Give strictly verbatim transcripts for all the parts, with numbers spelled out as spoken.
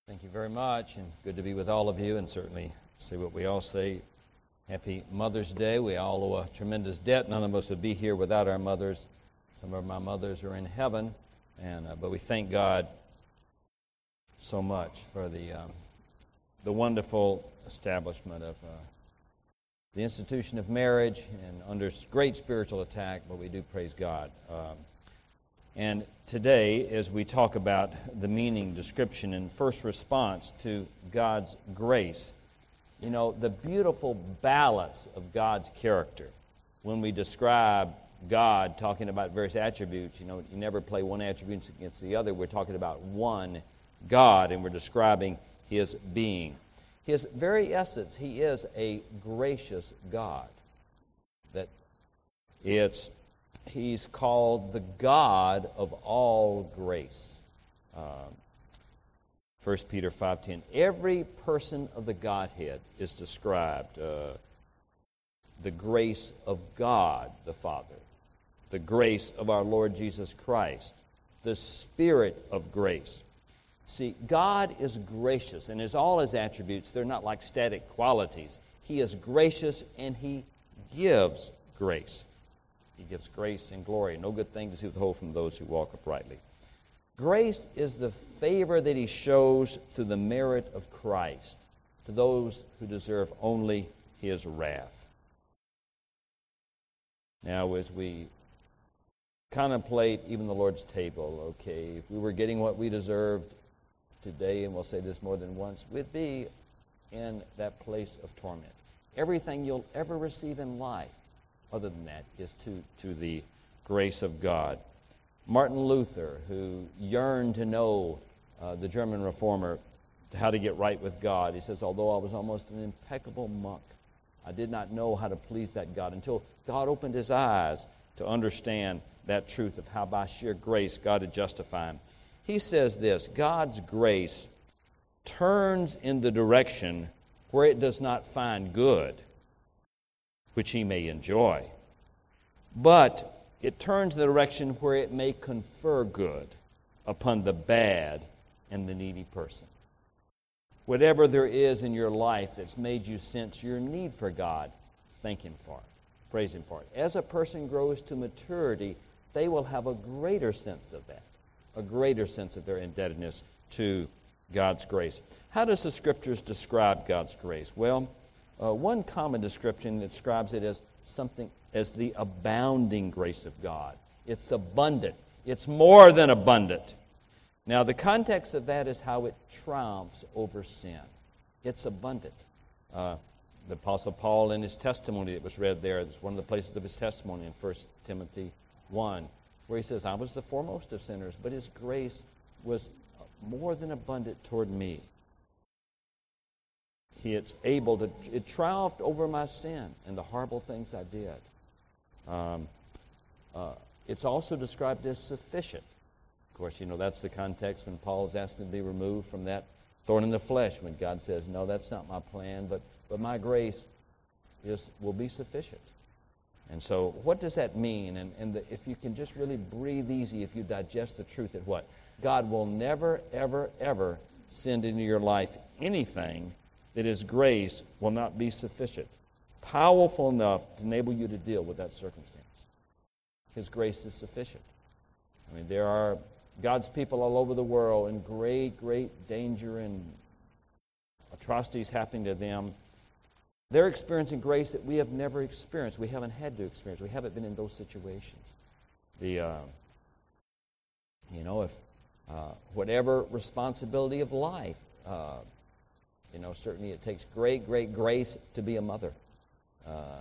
Thank you very much, and good to be with all of you, and certainly say what we all say. Happy Mother's Day. We all owe a tremendous debt. None of us would be here without our mothers. Some of my mothers are in heaven, and uh, but we thank God so much for the um, the wonderful establishment of uh, the institution of marriage, and under great spiritual attack, but we do praise God. Um, And today, as we talk about the meaning, description, and first response to God's grace, you know, the beautiful balance of God's character. When we describe God talking about various attributes, you know, you never play one attribute against the other. We're talking about one God, and we're describing His being. His very essence, He is a gracious God. That it's He's called the God of all grace. Um, First Peter five ten. Every person of the Godhead is described. Uh, the grace of God the Father. The grace of our Lord Jesus Christ. The Spirit of grace. See, God is gracious, and as all His attributes, they're not like static qualities. He is gracious, and He gives grace. He gives grace and glory. No good thing to see withhold from those who walk uprightly. Grace is the favor that He shows through the merit of Christ to those who deserve only His wrath. Now, as we contemplate even the Lord's table, okay, if we were getting what we deserved today, and we'll say this more than once, we'd be in that place of torment. Everything you'll ever receive in life, other than that, is to, to the grace of God. Martin Luther, who yearned to know, uh, the German reformer, how to get right with God, he says, although I was almost an impeccable monk, I did not know how to please that God until God opened his eyes to understand that truth of how by sheer grace God had justified him. He says this, God's grace turns in the direction where it does not find good, which he may enjoy. But it turns the direction where it may confer good upon the bad and the needy person. Whatever there is in your life that's made you sense your need for God, thank Him for it. Praise Him for it. As a person grows to maturity, they will have a greater sense of that, a greater sense of their indebtedness to God's grace. How does the Scriptures describe God's grace? Well, Uh, one common description describes it as something as the abounding grace of God. It's abundant. It's more than abundant. Now, the context of that is how it triumphs over sin. It's abundant. Uh, the Apostle Paul, in his testimony that was read there, it's one of the places of his testimony in First Timothy one, where he says, I was the foremost of sinners, but His grace was more than abundant toward me. He is able to, it triumphed over my sin and the horrible things I did. Um, uh, it's also described as sufficient. Of course, you know, that's the context when Paul is asked to be removed from that thorn in the flesh, when God says, no, that's not my plan, but, but my grace is will be sufficient. And so what does that mean? And, and the, if you can just really breathe easy, if you digest the truth that what? God will never, ever, ever send into your life anything that His grace will not be sufficient, powerful enough to enable you to deal with that circumstance. His grace is sufficient. I mean, there are God's people all over the world in great, great danger and atrocities happening to them. They're experiencing grace that we have never experienced. We haven't had to experience. We haven't been in those situations. The, uh, you know, if uh, whatever responsibility of life, uh, You know, certainly it takes great, great grace to be a mother. Uh,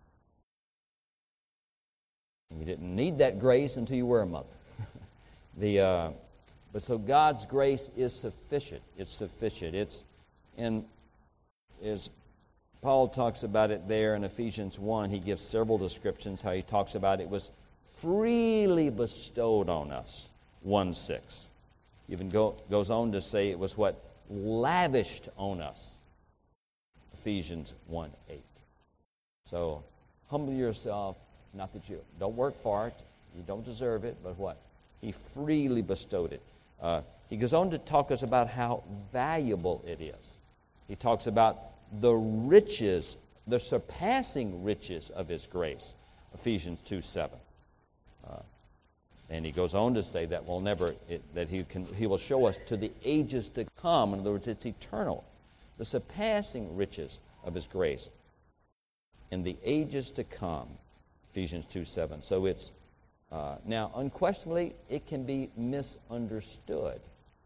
you didn't need that grace until you were a mother. the, uh, but so God's grace is sufficient. It's sufficient. It's, and as Paul talks about it there in Ephesians one, he gives several descriptions how he talks about it was freely bestowed on us, one six. Even go, goes on to say it was what? Lavished on us, Ephesians one eight. So humble yourself, not that you don't work for it, you don't deserve it, but what? He freely bestowed it. Uh, he goes on to talk us about how valuable it is. He talks about the riches, the surpassing riches of his grace, Ephesians two seven. Uh, and he goes on to say that we'll never, it, that he can, he will show us to the ages to come. In other words, it's eternal. The surpassing riches of his grace in the ages to come, Ephesians two seven. So it's, uh, now, unquestionably, it can be misunderstood.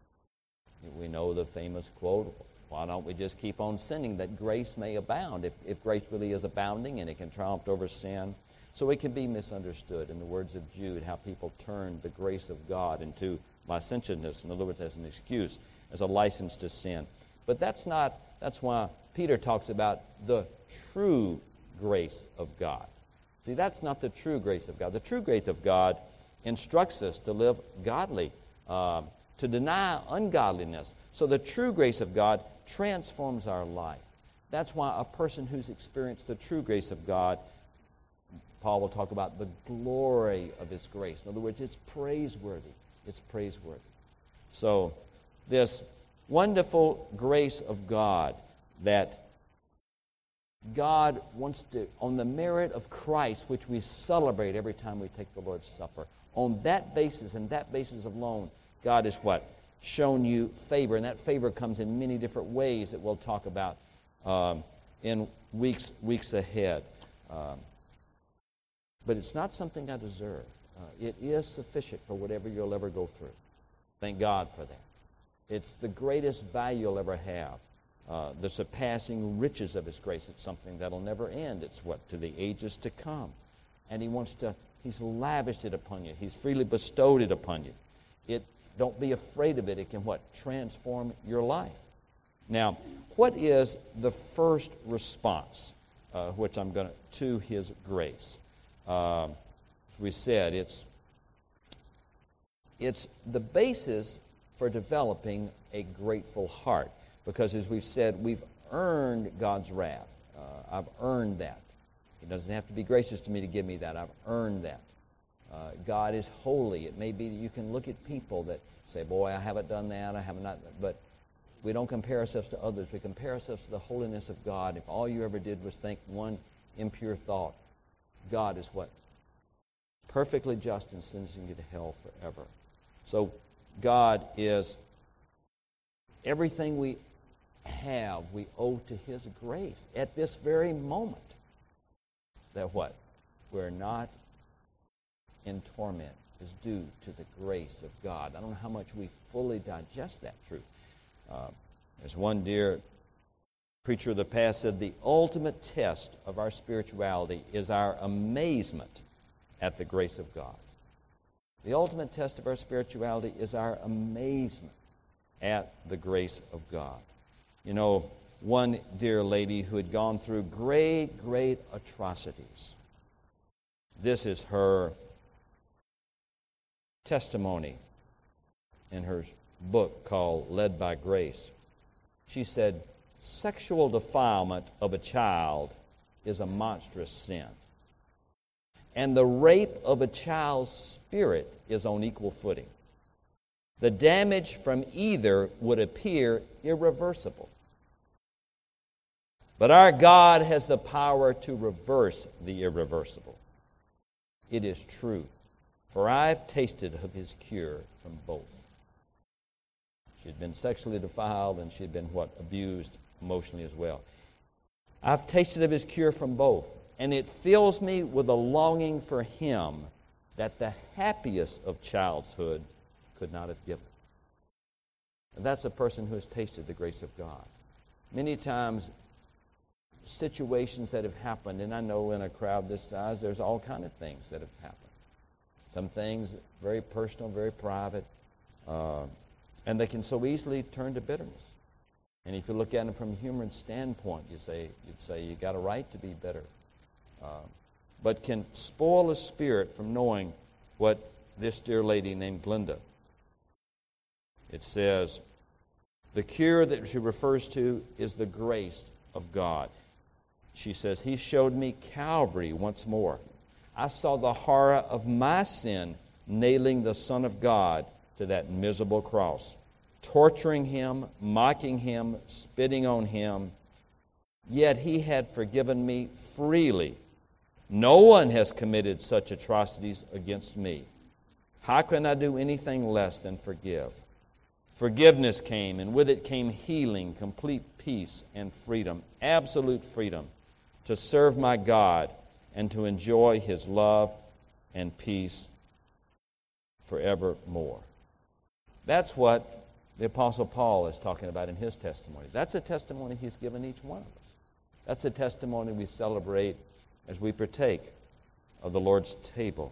We know the famous quote, why don't we just keep on sinning that grace may abound? If, if grace really is abounding and it can triumph over sin. So it can be misunderstood. In the words of Jude, how people turn the grace of God into licentiousness. In other words, as an excuse, as a license to sin. But that's not, that's why Peter talks about the true grace of God. See, that's not the true grace of God. The true grace of God instructs us to live godly, uh, to deny ungodliness. So the true grace of God transforms our life. That's why a person who's experienced the true grace of God, Paul will talk about the glory of his grace. In other words, it's praiseworthy. It's praiseworthy. So this wonderful grace of God that God wants to, on the merit of Christ, which we celebrate every time we take the Lord's Supper, on that basis and that basis alone, God is what? Shown you favor. And that favor comes in many different ways that we'll talk about um, in weeks weeks ahead. Um, but it's not something I deserve. Uh, it is sufficient for whatever you'll ever go through. Thank God for that. It's the greatest value you'll ever have. Uh, the surpassing riches of his grace. It's something that'll never end. It's what? To the ages to come. And he wants to, he's lavished it upon you. He's freely bestowed it upon you. It, don't be afraid of it. It can what? Transform your life. Now, what is the first response, uh, which I'm going to, to his grace? Uh, as we said, it's, it's the basis for developing a grateful heart. Because as we've said, we've earned God's wrath. Uh, I've earned that. He doesn't have to be gracious to me to give me that. I've earned that. Uh, God is holy. It may be that you can look at people that say, boy, I haven't done that, I haven't not, but we don't compare ourselves to others. We compare ourselves to the holiness of God. If all you ever did was think one impure thought, God is what? Perfectly just and sentencing you to hell forever. So God is everything we have, we owe to his grace at this very moment. That what? We're not in torment is due to the grace of God. I don't know how much we fully digest that truth. Uh, there's one dear preacher of the past said, the ultimate test of our spirituality is our amazement at the grace of God. The ultimate test of our spirituality is our amazement at the grace of God. You know, one dear lady who had gone through great, great atrocities. This is her testimony in her book called Led by Grace. She said, sexual defilement of a child is a monstrous sin. And the rape of a child's spirit is on equal footing. The damage from either would appear irreversible. But our God has the power to reverse the irreversible. It is true, for I've tasted of his cure from both. She had been sexually defiled and she had been what? Abused emotionally as well. I've tasted of his cure from both, and it fills me with a longing for him that the happiest of childhood could not have given. And that's a person who has tasted the grace of God. Many times, situations that have happened, and I know in a crowd this size, there's all kind of things that have happened. Some things very personal, very private, uh, and they can so easily turn to bitterness. And if you look at it from a human standpoint, you say you'd say you got a right to be bitter, uh, but can spoil a spirit from knowing what this dear lady named Glenda. It says, the cure that she refers to is the grace of God. She says, he showed me Calvary once more. I saw the horror of my sin nailing the Son of God to that miserable cross, torturing him, mocking him, spitting on him. Yet he had forgiven me freely. No one has committed such atrocities against me. How can I do anything less than forgive? Forgiveness came, and with it came healing, complete peace, and freedom, absolute freedom to serve my God and to enjoy His love and peace forevermore. That's what the Apostle Paul is talking about in his testimony. That's a testimony he's given each one of us. That's a testimony we celebrate as we partake of the Lord's table.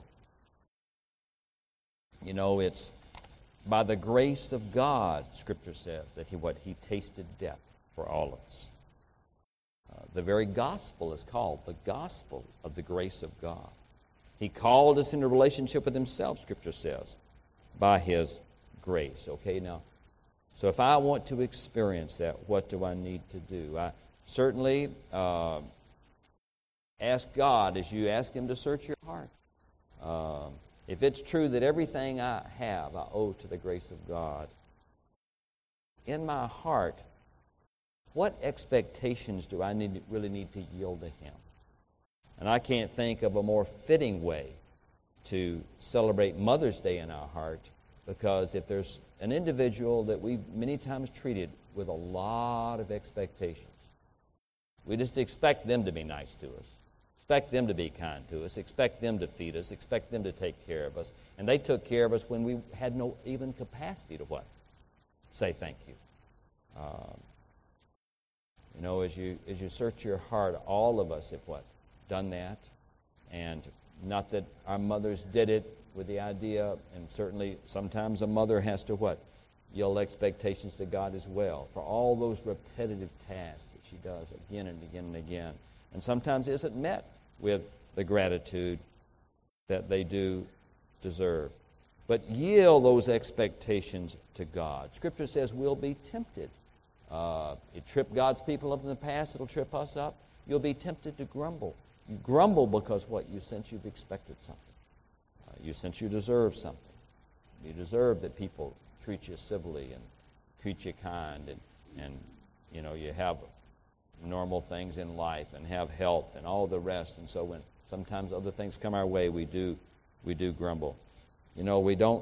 You know, it's by the grace of God, Scripture says, that he what he tasted death for all of us. Uh, the very gospel is called the gospel of the grace of God. He called us into relationship with himself, Scripture says, by his grace. Okay, now, so if I want to experience that, what do I need to do? I certainly uh, ask God as you ask him to search your heart. Um, if it's true that everything I have I owe to the grace of God, in my heart, what expectations do I need really need to yield to him? And I can't think of a more fitting way to celebrate Mother's Day in our heart, because if there's an individual that we've many times treated with a lot of expectations, we just expect them to be nice to us, expect them to be kind to us, expect them to feed us, expect them to take care of us. And they took care of us when we had no even capacity to what? Say thank you. Um, you know, as you as you search your heart, all of us have what? Done that. And not that our mothers did it with the idea, and certainly sometimes a mother has to what? Yield expectations to God as well for all those repetitive tasks that she does again and again and again. And sometimes isn't met with the gratitude that they do deserve. But yield those expectations to God. Scripture says we'll be tempted. Uh, it tripped God's people up in the past. It'll trip us up. You'll be tempted to grumble. You grumble because what? You sense you've expected something. Uh, you sense you deserve something. You deserve that people treat you civilly and treat you kind, and, and you know, you have normal things in life and have health and all the rest. And so when sometimes other things come our way, we do we do grumble. You know, we don't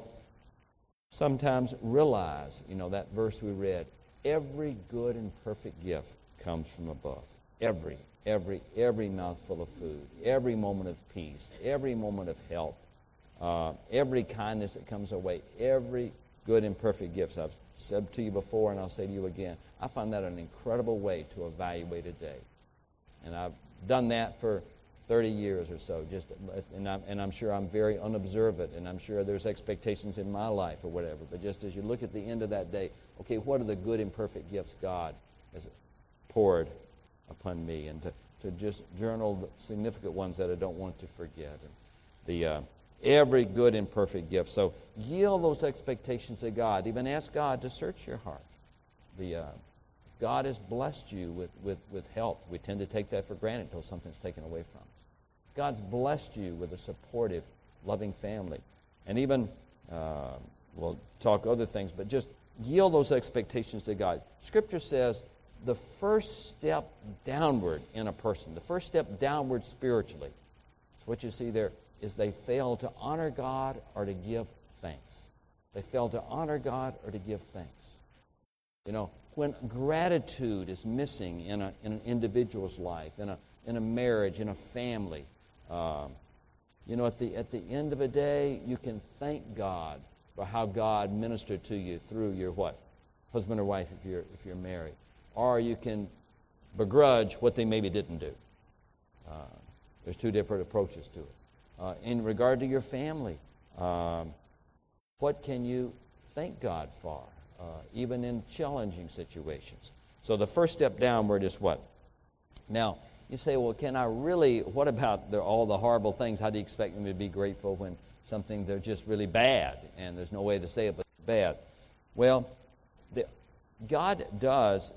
sometimes realize, you know, that verse we read, every good and perfect gift comes from above. Every, every, every mouthful of food, every moment of peace, every moment of health, uh, every kindness that comes our way, every good and perfect gift. I've said to you before, and I'll say to you again, I find that an incredible way to evaluate a day. And I've done that for thirty years or so, just, and I'm, and I'm sure I'm very unobservant, and I'm sure there's expectations in my life or whatever, but just as you look at the end of that day, okay, what are the good and perfect gifts God has poured upon me, and to, to just journal the significant ones that I don't want to forget. And the uh, every good and perfect gift. So yield those expectations to God. Even ask God to search your heart. The uh, God has blessed you with, with, with health. We tend to take that for granted until something's taken away from us. God's blessed you with a supportive, loving family. And even, uh, we'll talk other things, but just yield those expectations to God. Scripture says the first step downward in a person, the first step downward spiritually, so what you see there is they fail to honor God or to give thanks. They fail to honor God or to give thanks. You know, when gratitude is missing in, a, in an individual's life, in a, in a marriage, in a family, um, you know, at the, at the end of a day, you can thank God for how God ministered to you through your what? Husband or wife if you're, if you're married. Or you can begrudge what they maybe didn't do. Uh, there's two different approaches to it. Uh, in regard to your family, um, what can you thank God for, uh, even in challenging situations? So the first step downward is what? Now, you say, well, can I really, what about the, all the horrible things? How do you expect me to be grateful when something they're just really bad, and there's no way to say it but bad? Well, the, God does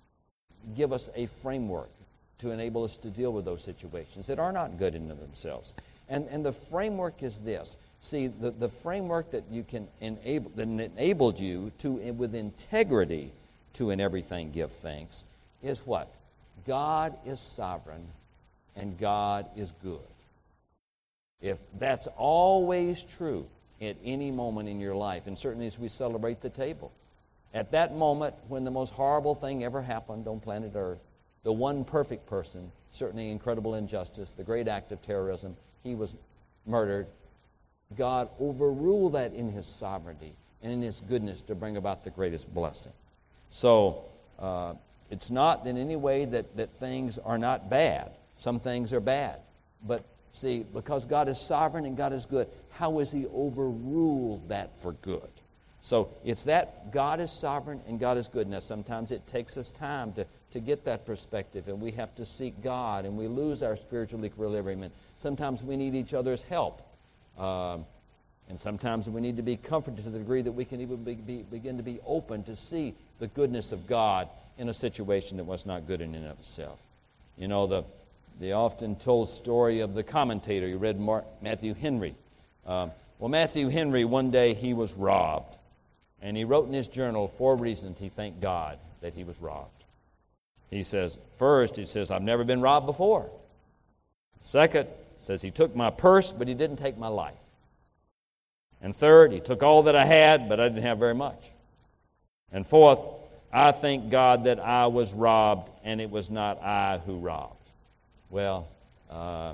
give us a framework to enable us to deal with those situations that are not good in themselves. And, and the framework is this. See, the, the framework that you can enable, that enabled you to, with integrity, to in everything give thanks, is what? God is sovereign and God is good. If that's always true at any moment in your life, and certainly as we celebrate the table, at that moment when the most horrible thing ever happened on planet Earth, the one perfect person, certainly incredible injustice, the great act of terrorism, he was murdered, God overruled that in His sovereignty and in His goodness to bring about the greatest blessing. So uh, it's not in any way that, that things are not bad. Some things are bad. But see, because God is sovereign and God is good, how has He overruled that for good? So it's that God is sovereign and God is good. Now sometimes it takes us time to, to get that perspective, and we have to seek God, and we lose our spiritual equilibrium. And sometimes we need each other's help. Um, and sometimes we need to be comforted to the degree that we can even be, be, begin to be open to see the goodness of God in a situation that was not good in and of itself. You know, the the often told story of the commentator. You read Mark, Matthew Henry. Um, well, Matthew Henry, one day he was robbed. And he wrote in his journal four reasons he thanked God that he was robbed. He says, first, he says, I've never been robbed before. Second, says he took my purse, but he didn't take my life. And third, he took all that I had, but I didn't have very much. And fourth, I thank God that I was robbed, and it was not I who robbed. Well, uh,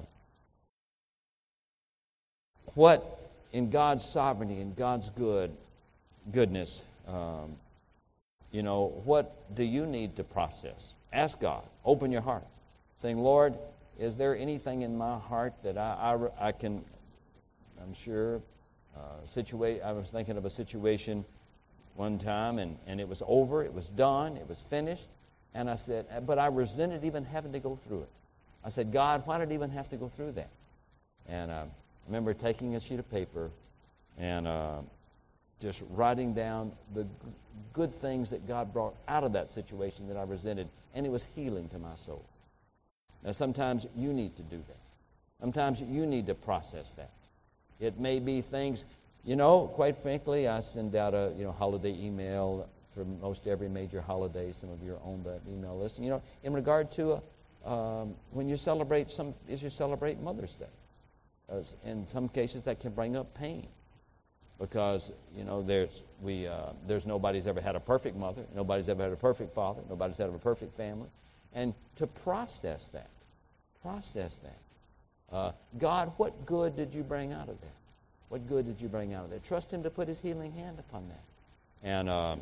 what in God's sovereignty and God's good goodness, um, you know, what do you need to process? Ask God. Open your heart. Saying, Lord, is there anything in my heart that I, I, I can, I'm sure, uh, situate. I was thinking of a situation one time, and, and it was over, it was done, it was finished, and I said, but I resented even having to go through it. I said, God, why did I even have to go through that? And uh, I remember taking a sheet of paper and uh, just writing down the g- good things that God brought out of that situation that I resented, and it was healing to my soul. Now, sometimes you need to do that. Sometimes you need to process that. It may be things, you know, quite frankly, I send out a you know holiday email for most every major holiday. Some of you are on that email list. And, you know, in regard to a, um, when you celebrate some, as you celebrate Mother's Day, uh, in some cases that can bring up pain, because you know there's we uh, there's nobody's ever had a perfect mother, nobody's ever had a perfect father, nobody's had a perfect family, and to process that, process that. Uh, God, what good did you bring out of that? What good did you bring out of that? Trust Him to put His healing hand upon that. And um,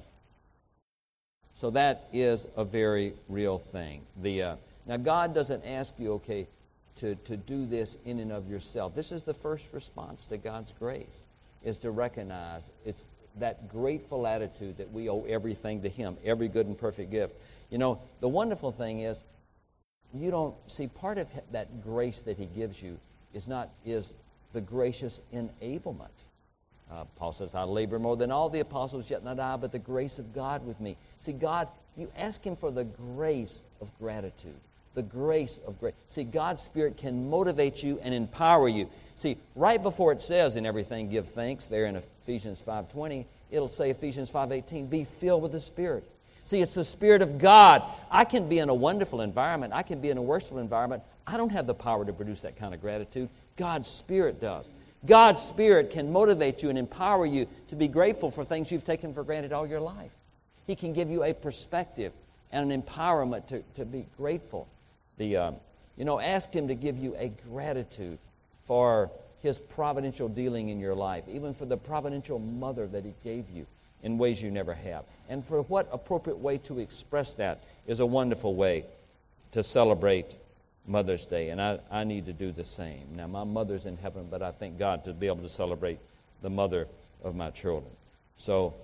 so that is a very real thing. The uh, Now, God doesn't ask you, okay, to, to do this in and of yourself. This is the first response to God's grace, is to recognize it's that grateful attitude that we owe everything to Him, every good and perfect gift. You know, the wonderful thing is, you don't see part of that grace that He gives you is not is the gracious enablement. Uh, Paul says, I labor more than all the apostles, yet not I, but the grace of God with me. See, God, you ask Him for the grace of gratitude, the grace of grace. See, God's Spirit can motivate you and empower you. See, right before it says in everything give thanks, there in Ephesians five twenty, it'll say Ephesians five eighteen, be filled with the Spirit. See, it's the Spirit of God. I can be in a wonderful environment. I can be in a worshipful environment. I don't have the power to produce that kind of gratitude. God's Spirit does. God's Spirit can motivate you and empower you to be grateful for things you've taken for granted all your life. He can give you a perspective and an empowerment to, to be grateful. The um, you know, ask Him to give you a gratitude for His providential dealing in your life, even for the providential mother that He gave you in ways you never have. And for what appropriate way to express that is a wonderful way to celebrate Mother's Day. And I, I need to do the same. Now, my mother's in heaven, but I thank God to be able to celebrate the mother of my children. So,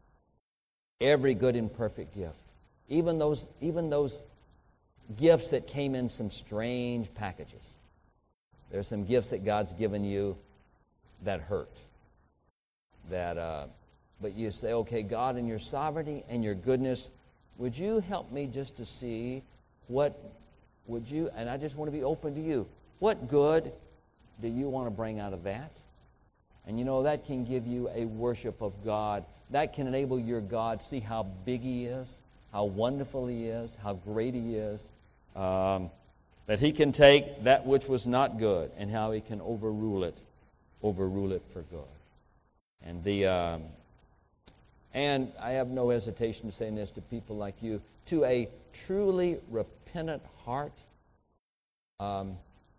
every good and perfect gift, even those, even those gifts that came in some strange packages. There's some gifts that God's given you that hurt. That, uh, but you say, okay, God, in your sovereignty and your goodness, would you help me just to see what would you, and I just want to be open to you, what good do you want to bring out of that? And you know, that can give you a worship of God. That can enable your God to see how big He is, how wonderful He is, how great He is. Um, that He can take that which was not good and how He can overrule it, overrule it for good. And the um, and I have no hesitation to saying this to people like you, to a truly repentant heart, um,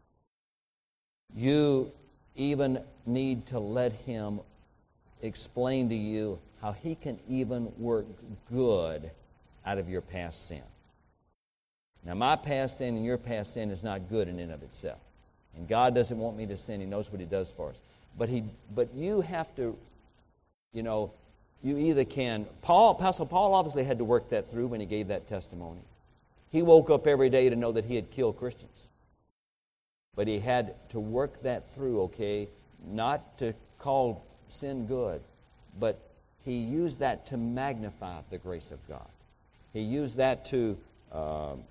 you even need to let Him explain to you how He can even work good out of your past sin. Now, my past sin and your past sin is not good in and of itself. And God doesn't want me to sin. He knows what He does for us. But He, but you have to, you know, you either can. Paul, Apostle Paul obviously had to work that through when he gave that testimony. He woke up every day to know that he had killed Christians. But he had to work that through, okay, not to call sin good, but he used that to magnify the grace of God. He used that to um,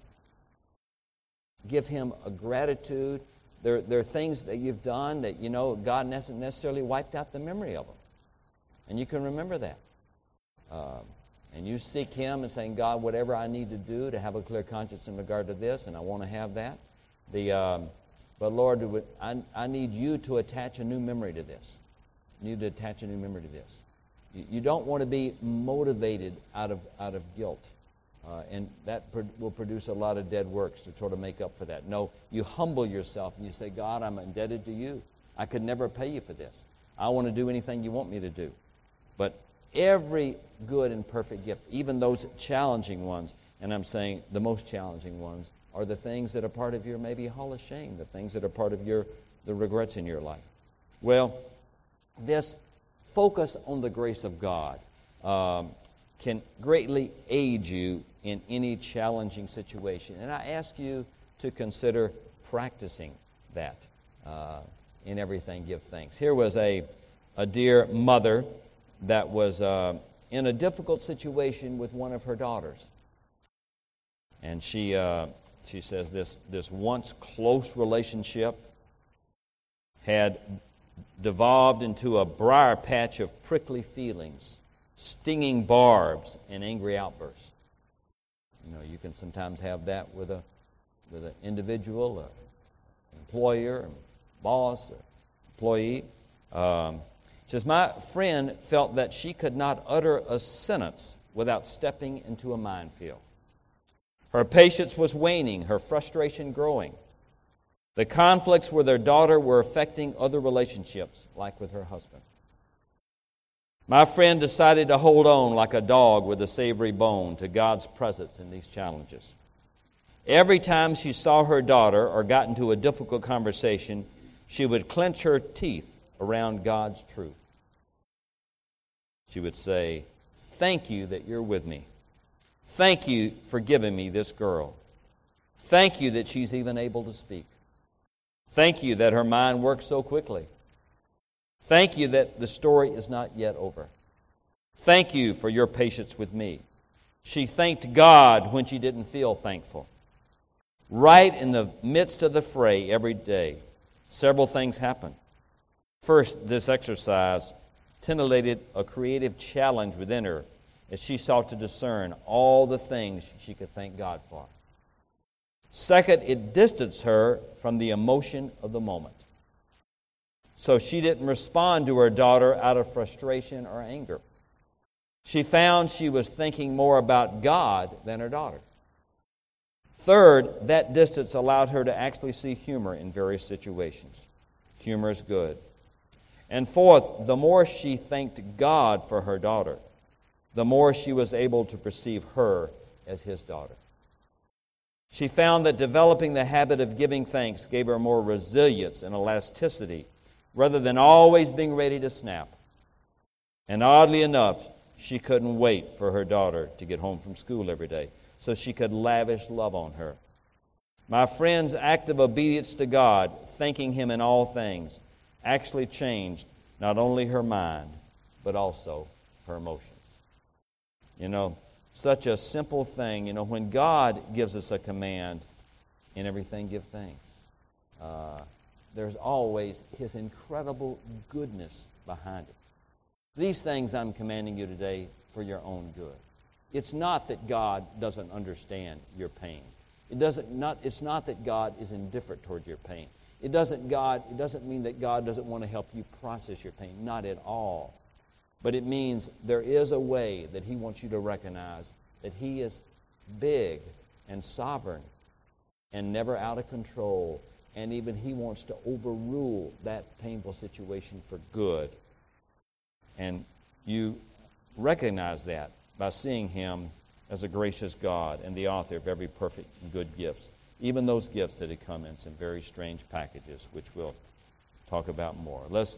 give him a gratitude. There, there are things that you've done that, you know, God hasn't necessarily wiped out the memory of them. And you can remember that. Um, and you seek Him and saying, God, whatever I need to do to have a clear conscience in regard to this, and I want to have that. The, um, but Lord, I, I need You to attach a new memory to this. You need to attach a new memory to this. You, you don't want to be motivated out of out of guilt. Uh, and that pro- will produce a lot of dead works to sort of make up for that. No, you humble yourself and you say, God, I'm indebted to You. I could never pay You for this. I want to do anything You want me to do. But every good and perfect gift, even those challenging ones, and I'm saying the most challenging ones, are the things that are part of your maybe hall of shame, the things that are part of your the regrets in your life. Well, this focus on the grace of God um, can greatly aid you in any challenging situation. And I ask you to consider practicing that. Uh, in everything, give thanks. Here was a, a dear mother that was uh, in a difficult situation with one of her daughters. And she uh, she says this, this once close relationship had devolved into a briar patch of prickly feelings, stinging barbs, and angry outbursts. You know, you can sometimes have that with a with an individual, an employer, a boss, or employee. Um, it says, my friend felt that she could not utter a sentence without stepping into a minefield. Her patience was waning, her frustration growing. The conflicts with her daughter were affecting other relationships, like with her husband. My friend decided to hold on like a dog with a savory bone to God's presence in these challenges. Every time she saw her daughter or got into a difficult conversation, she would clench her teeth around God's truth. She would say, thank You that You're with me. Thank You for giving me this girl. Thank You that she's even able to speak. Thank You that her mind works so quickly. Thank You that the story is not yet over. Thank You for Your patience with me. She thanked God when she didn't feel thankful. Right in the midst of the fray every day, several things happened. First, this exercise titillated a creative challenge within her as she sought to discern all the things she could thank God for. Second, it distanced her from the emotion of the moment. So she didn't respond to her daughter out of frustration or anger. She found she was thinking more about God than her daughter. Third, that distance allowed her to actually see humor in various situations. Humor is good. And fourth, the more she thanked God for her daughter, the more she was able to perceive her as His daughter. She found that developing the habit of giving thanks gave her more resilience and elasticity rather than always being ready to snap. And oddly enough, she couldn't wait for her daughter to get home from school every day so she could lavish love on her. My friend's act of obedience to God, thanking Him in all things, actually changed not only her mind, but also her emotions. You know, such a simple thing. You know, when God gives us a command, in everything give thanks. Uh, there's always His incredible goodness behind it. These things I'm commanding you today for your own good. It's not that God doesn't understand your pain. It doesn't not it's not that God is indifferent toward your pain. It doesn't God it doesn't mean that God doesn't want to help you process your pain, not at all. But it means there is a way that he wants you to recognize that he is big and sovereign and never out of control, and even he wants to overrule that painful situation for good. And you recognize that by seeing him as a gracious God and the author of every perfect and good gift, even those gifts that had come in some very strange packages, which we'll talk about more. Let's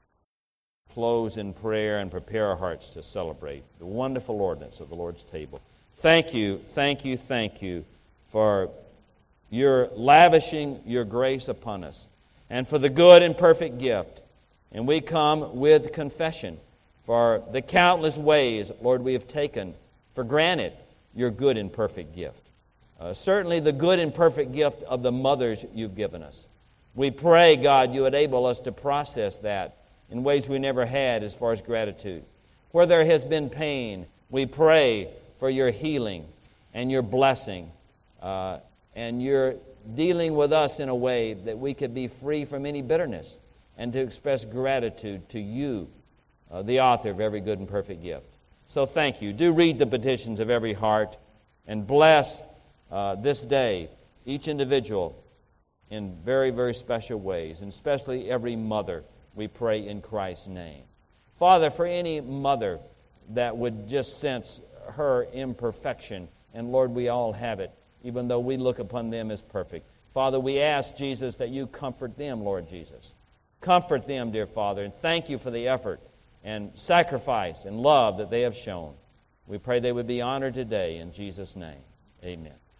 close in prayer and prepare our hearts to celebrate the wonderful ordinance of the Lord's table. Thank you, thank you, thank you for your lavishing your grace upon us and for the good and perfect gift. And we come with confession for the countless ways, Lord, we have taken for granted your good and perfect gift. Uh, certainly the good and perfect gift of the mothers you've given us. We pray, God, you enable us to process that in ways we never had as far as gratitude. Where there has been pain, we pray for your healing and your blessing, uh, and your dealing with us in a way that we could be free from any bitterness and to express gratitude to you, uh, the author of every good and perfect gift. So thank you. Do read the petitions of every heart and bless uh, this day each individual in very, very special ways, and especially every mother, we pray in Christ's name. Father, for any mother that would just sense her imperfection, and Lord, we all have it, even though we look upon them as perfect. Father, we ask, Jesus, that you comfort them, Lord Jesus. Comfort them, dear Father, and thank you for the effort and sacrifice and love that they have shown. We pray they would be honored today in Jesus' name. Amen.